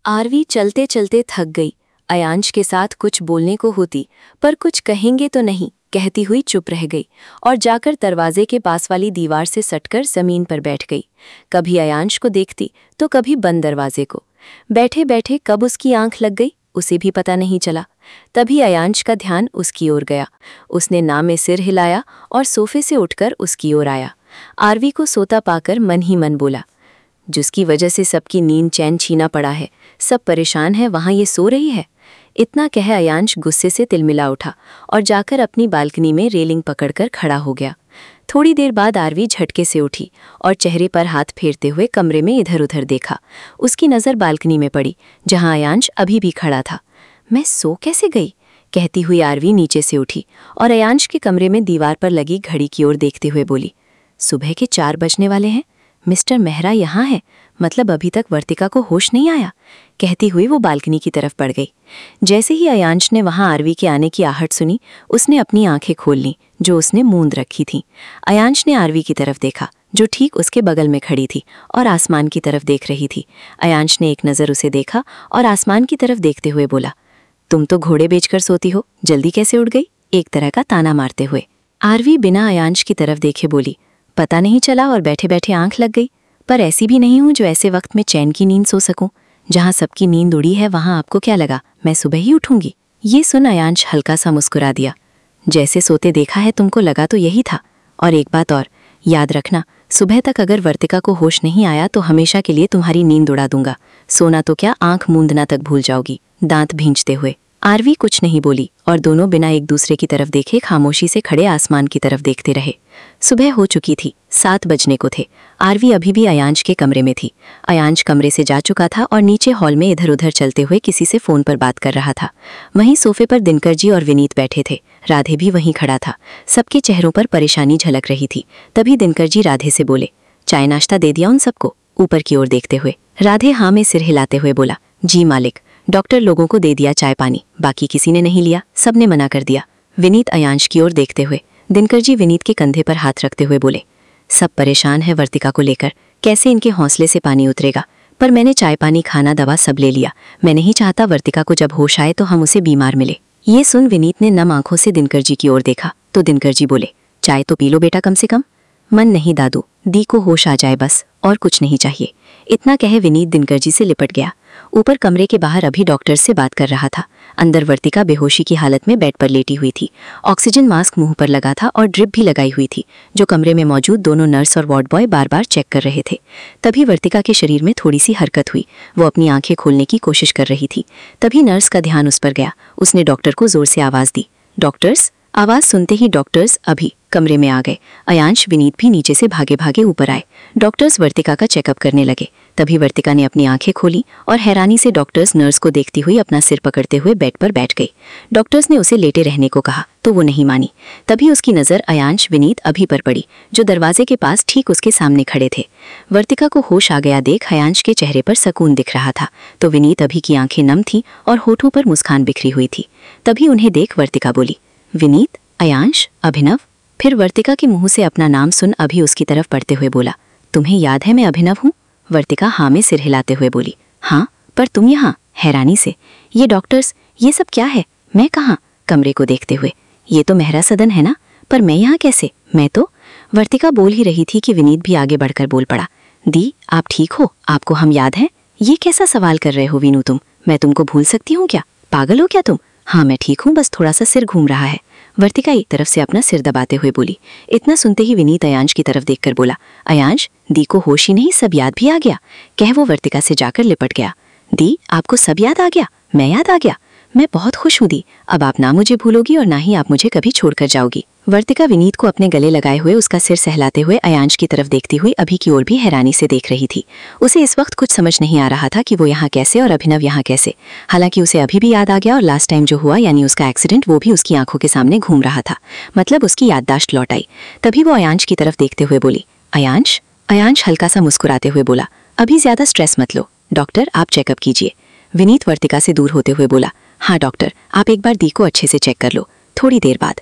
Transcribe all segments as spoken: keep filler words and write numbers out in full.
RV चलते चलते थक गई। अयांश के साथ कुछ बोलने को होती, पर कुछ कहेंगे तो नहीं कहती हुई चुप रह गई और जाकर दरवाजे के पास वाली दीवार से सटकर जमीन पर बैठ गई। कभी अयांश को देखती तो कभी बंद दरवाजे को। बैठे बैठे कब उसकी आंख लग गई उसे भी पता नहीं चला। तभी अयांश का ध्यान उसकी ओर गया। उसने ना में सिर हिलाया और सोफे से उठकर उसकी ओर आया। आरवी को सोता पाकर मन ही मन बोला, जिसकी वजह से सबकी नींद चैन छीना पड़ा है, सब परेशान है, वहां ये सो रही है। इतना कह अयांश गुस्से से तिलमिला उठा और जाकर अपनी बालकनी में रेलिंग पकड़कर खड़ा हो गया। थोड़ी देर बाद आरवी झटके से उठी और चेहरे पर हाथ फेरते हुए कमरे में इधर उधर देखा। उसकी नज़र बालकनी में पड़ी जहां अयांश अभी भी खड़ा था। मैं सो कैसे गई, कहती हुई आरवी नीचे से उठी और अयांश के कमरे में दीवार पर लगी घड़ी की ओर देखते हुए बोली, सुबह के चार बजने वाले हैं, मिस्टर मेहरा यहाँ है, मतलब अभी तक वर्तिका को होश नहीं आया। कहती हुई वो बालकनी की तरफ बढ़ गई। जैसे ही अयांश ने वहां आरवी के आने की आहट सुनी, उसने अपनी आंखें खोल लीं जो उसने मूंद रखी थीं। अयांश ने आरवी की तरफ देखा जो ठीक उसके बगल में खड़ी थी और आसमान की तरफ देख रही थी। अयांश ने एक नज़र उसे देखा और आसमान की तरफ देखते हुए बोला, तुम तो घोड़े बेचकर सोती हो, जल्दी कैसे उठ गई, एक तरह का ताना मारते हुए। आरवी बिना अयांश की तरफ देखे बोली, पता नहीं चला और बैठे बैठे आंख लग गई, पर ऐसी भी नहीं हूं जो ऐसे वक्त में चैन की नींद सो सकूं। जहां सबकी नींद उड़ी है वहां आपको क्या लगा मैं सुबह ही उठूंगी। ये सुन अयांश हल्का सा मुस्कुरा दिया, जैसे सोते देखा है तुमको लगा तो यही था। और एक बात और, याद रखना, सुबह तक अगर वर्तिका को होश नहीं आया तो हमेशा के लिए तुम्हारी नींद उड़ा दूंगा। सोना तो क्या, आंख मूंदना तक भूल जाओगी। दांत भींचते हुए आरवी कुछ नहीं बोली और दोनों बिना एक दूसरे की तरफ देखे खामोशी से खड़े आसमान की तरफ देखते रहे। सुबह हो चुकी थी, सात बजने को थे। आरवी अभी भी अयांश के कमरे में थी। अयांश कमरे से जा चुका था और नीचे हॉल में इधर उधर चलते हुए किसी से फोन पर बात कर रहा था। वहीं सोफे पर दिनकर जी और विनीत बैठे थे। राधे भी वहीं खड़ा था। सबके चेहरों पर परेशानी झलक रही थी। तभी दिनकर जी राधे से बोले, चाय नाश्ता दे दिया उन सबको, ऊपर की ओर देखते हुए। राधे हाँ में सिर हिलाते हुए बोला, जी मालिक, डॉक्टर लोगों को दे दिया चाय पानी, बाकी किसी ने नहीं लिया, सबने मना कर दिया। विनीत अयांश की ओर देखते हुए। दिनकर जी विनीत के कंधे पर हाथ रखते हुए बोले, सब परेशान है वर्तिका को लेकर, कैसे इनके हौसले से पानी उतरेगा। पर मैंने चाय पानी खाना दवा सब ले लिया। मैं नहीं चाहता वर्तिका को जब होश आए तो हम उसे बीमार मिले। ये सुन विनीत ने नम आंखों से दिनकर जी की ओर देखा तो दिनकर जी बोले, चाय तो पी लो बेटा कम से कम। मन नहीं दादू, दी को होश आ जाए बस, और कुछ नहीं चाहिए। इतना कहे विनीत दिनकर जी से लिपट गया। ऊपर कमरे के बाहर अभी डॉक्टर से बात कर रहा था। अंदर वर्तिका बेहोशी की हालत में बेड पर लेटी हुई थी। ऑक्सीजन मास्क मुंह पर लगा था और ड्रिप भी लगाई हुई थी, जो कमरे में मौजूद दोनों नर्स और वार्ड बॉय बार बार चेक कर रहे थे। तभी वर्तिका के शरीर में थोड़ी सी हरकत हुई। वो अपनी आंखें खोलने की कोशिश कर रही थी। तभी नर्स का ध्यान उस पर गया। उसने डॉक्टर को जोर से आवाज दी, डॉक्टर्स। आवाज सुनते ही डॉक्टर्स अभी कमरे में आ गए। अयांश विनीत भी नीचे से भागे भागे ऊपर आए। डॉक्टर्स वर्तिका का चेकअप करने लगे। तभी वर्तिका ने अपनी आंखें खोली और हैरानी से डॉक्टर्स नर्स को देखती हुई अपना सिर पकड़ते हुए बेड पर बैठ गई। डॉक्टर्स ने उसे लेटे रहने को कहा तो वो नहीं मानी। तभी उसकी नज़र अयांश विनीत अभी पर पड़ी, जो दरवाजे के पास ठीक उसके सामने खड़े थे। वर्तिका को होश आ गया देख अयांश के चेहरे पर सुकून दिख रहा था, तो विनीत अभी की आंखें नम थीं और होठों पर मुस्कान बिखरी हुई थी। तभी उन्हें देख वर्तिका बोली, विनीत, अयांश, अभिनव। फिर वर्तिका के मुंह से अपना नाम सुन अभी उसकी तरफ बढ़ते हुए बोला, तुम्हें याद है मैं अभिनव हूँ। वर्तिका हाँ में सिर हिलाते हुए बोली, हाँ, पर तुम यहाँ। हैरानी से, ये डॉक्टर्स, ये सब क्या है, मैं कहाँ। कमरे को देखते हुए, ये तो मेहरा सदन है ना, पर मैं यहाँ कैसे। मैं तो। वर्तिका बोल ही रही थी कि विनीत भी आगे बढ़कर बोल पड़ा, दी आप ठीक हो, आपको हम याद हैं। ये कैसा सवाल कर रहे हो वीनू तुम, मैं तुमको भूल सकती हूँ क्या, पागल हो क्या तुम। हाँ मैं ठीक हूँ, बस थोड़ा सा सिर घूम रहा है। वर्तिका एक तरफ से अपना सिर दबाते हुए बोली। इतना सुनते ही विनीत अयांश की तरफ देखकर बोला, अयांश, दी को होश ही नहीं सब याद भी आ गया। कह वो वर्तिका से जाकर लिपट गया। दी आपको सब याद आ गया, मैं याद आ गया, मैं बहुत खुश हूँ दी। अब आप ना मुझे भूलोगी और ना ही आप मुझे कभी छोड़कर जाओगी। वर्तिका विनीत को अपने गले लगाए हुए उसका सिर सहलाते हुए अयांश की तरफ देखती हुई अभी की ओर भी हैरानी से देख रही थी। उसे इस वक्त कुछ समझ नहीं आ रहा था कि वो यहाँ कैसे और अभिनव यहाँ कैसे। हालांकि उसे अभी भी याद आ गया और लास्ट टाइम जो हुआ यानी उसका एक्सीडेंट वो भी उसकी आंखों के सामने घूम रहा था, मतलब उसकी याददाश्त लौट आई। तभी वो अयांश की तरफ देखते हुए बोली, अयांश। अयांश हल्का सा मुस्कुराते हुए बोला, अभी ज्यादा स्ट्रेस मत लो, डॉक्टर आप चेकअप कीजिए। विनीत वर्तिका से दूर होते हुए बोला, हाँ डॉक्टर, आप एक बार दी को अच्छे से चेक कर लो। थोड़ी देर बाद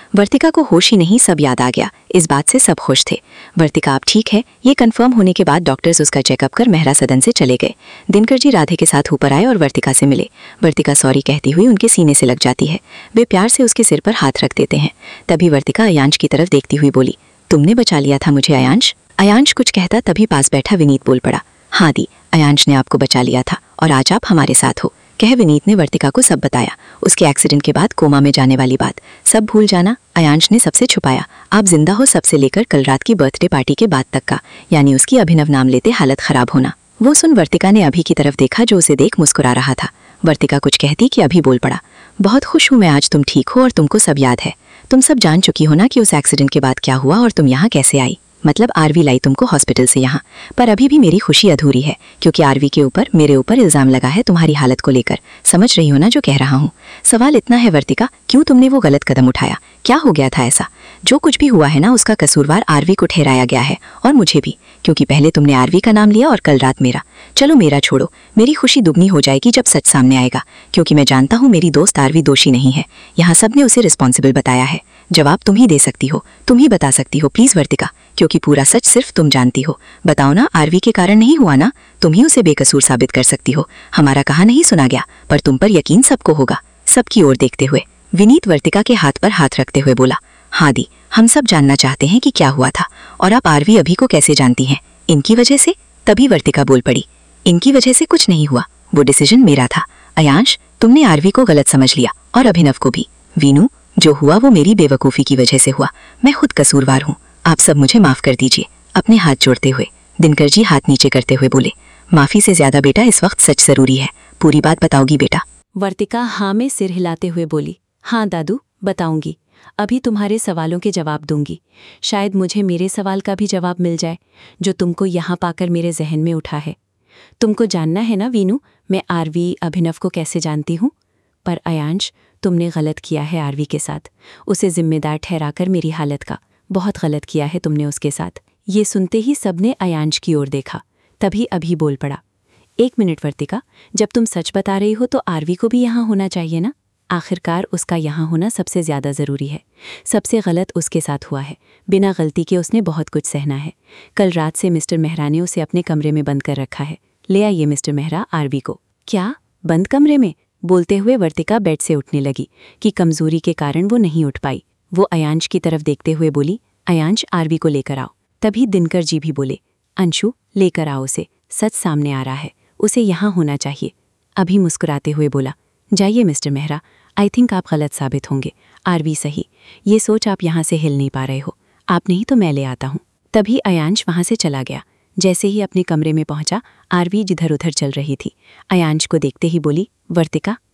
वर्तिका को होश ही नहीं, सब याद आ गया। इस बात से सब खुश थे। वर्तिका आप ठीक है, ये कंफर्म होने के बाद डॉक्टर्स उसका चेकअप कर मेहरा सदन से चले गए। दिनकर जी राधे के साथ ऊपर आए और वर्तिका से मिले। वर्तिका सॉरी कहती हुई उनके सीने से लग जाती है। वे प्यार से उसके सिर पर हाथ रख देते हैं। तभी वर्तिका अयांश की तरफ देखती हुई बोली, तुमने बचा लिया था मुझे अयांश। अयांश कुछ कहता तभी पास बैठा विनीत बोल पड़ा, हाँ दी, अयांश ने आपको बचा लिया था और आज आप हमारे साथ हो। कह विनीत ने वर्तिका को सब बताया, उसके एक्सीडेंट के बाद कोमा में जाने वाली बात, सब भूल जाना अयांश ने सबसे छुपाया। आप जिंदा हो सबसे लेकर कल रात की बर्थडे पार्टी के बाद तक का, यानी उसकी अभिनव नाम लेते हालत खराब होना। वो सुन वर्तिका ने अभी की तरफ देखा जो उसे देख मुस्कुरा रहा था। वर्तिका कुछ कहती कि अभी बोल पड़ा, बहुत खुश हूँ मैं आज तुम ठीक हो और तुमको सब याद है। तुम सब जान चुकी हो ना कि उस एक्सीडेंट के बाद क्या हुआ और तुम यहाँ कैसे आई, मतलब आरवी लाई तुमको हॉस्पिटल से यहाँ। पर अभी भी मेरी खुशी अधूरी है क्योंकि आरवी के ऊपर मेरे ऊपर इल्जाम लगा है तुम्हारी हालत को लेकर। समझ रही हो ना जो कह रहा हूँ। सवाल इतना है वर्तिका, क्यों तुमने वो गलत कदम उठाया? क्या हो गया था ऐसा? जो कुछ भी हुआ है ना उसका कसूरवार आरवी को ठहराया गया है और मुझे भी, क्योंकि पहले तुमने आरवी का नाम लिया और कल रात मेरा। चलो मेरा छोड़ो, मेरी खुशी दुगनी हो जाएगी जब सच सामने आएगा, क्योंकि मैं जानता हूँ मेरी दोस्त आरवी दोषी नहीं है। यहाँ सबने उसे रिस्पॉन्सिबल बताया है। जवाब तुम ही दे सकती हो, तुम ही बता सकती हो प्लीज वर्तिका, क्योंकि पूरा सच सिर्फ तुम जानती हो। बताओ ना, आरवी के कारण नहीं हुआ ना? तुम ही उसे बेकसूर साबित कर सकती हो। हमारा कहा नहीं सुना गया, पर तुम पर यकीन सबको होगा। सबकी ओर देखते हुए विनीत वर्तिका के हाथ पर हाथ रखते हुए बोला, हाँ दी, हम सब जानना चाहते हैं कि क्या हुआ था और आप आरवी अभी को कैसे जानती हैं? इनकी वजह से? तभी वर्तिका बोल पड़ी, इनकी वजह से कुछ नहीं हुआ, वो डिसीजन मेरा था। अयांश, तुमने आरवी को गलत समझ लिया और अभिनव को भी। वीनू, जो हुआ वो मेरी बेवकूफ़ी की वजह से हुआ, मैं खुद कसूरवार हूँ। आप सब मुझे माफ़ कर दीजिए। अपने हाथ जोड़ते हुए दिनकर जी हाथ नीचे करते हुए बोले, माफ़ी से ज़्यादा बेटा इस वक्त सच ज़रूरी है। पूरी बात बताओगी बेटा? वर्तिका हाँ में सिर हिलाते हुए बोली, हाँ दादू बताऊंगी। अभी तुम्हारे सवालों के जवाब दूंगी। शायद मुझे मेरे सवाल का भी जवाब मिल जाए जो तुमको यहाँ पाकर मेरे जहन में उठा है। तुमको जानना है ना वीनू, मैं आरवी अभिनव को कैसे जानती हूँ? पर अयांश, तुमने गलत किया है आरवी के साथ, उसे जिम्मेदार ठहराकर मेरी हालत का। बहुत गलत किया है तुमने उसके साथ। ये सुनते ही सबने अयांश की ओर देखा। तभी अभी बोल पड़ा, एक मिनट वर्तिका, जब तुम सच बता रही हो तो आरवी को भी यहाँ होना चाहिए ना? आखिरकार उसका यहाँ होना सबसे ज़्यादा ज़रूरी है। सबसे गलत उसके साथ हुआ है, बिना गलती के उसने बहुत कुछ सहना है। कल रात से मिस्टर मेहरा ने उसे अपने कमरे में बंद कर रखा है। ले आइए मिस्टर मेहरा आरवी को। क्या? बंद कमरे में? बोलते हुए वर्तिका बेड से उठने लगी कि कमजोरी के कारण वो नहीं उठ पाई। वो अयांश की तरफ देखते हुए बोली, अयांश आरवी को लेकर आओ। तभी दिनकर जी भी बोले, अंशु लेकर आओ उसे, सच सामने आ रहा है, उसे यहाँ होना चाहिए। अभी मुस्कुराते हुए बोला, जाइए मिस्टर मेहरा, आई थिंक आप गलत साबित होंगे। आरवी सही, ये सोच आप यहाँ से हिल नहीं पा रहे हो। आप नहीं तो मैं ले आता हूँ। तभी अयांश वहाँ से चला गया। जैसे ही अपने कमरे में पहुंचा, आरवी जिधर उधर चल रही थी। अयांश को देखते ही बोली, वर्तिका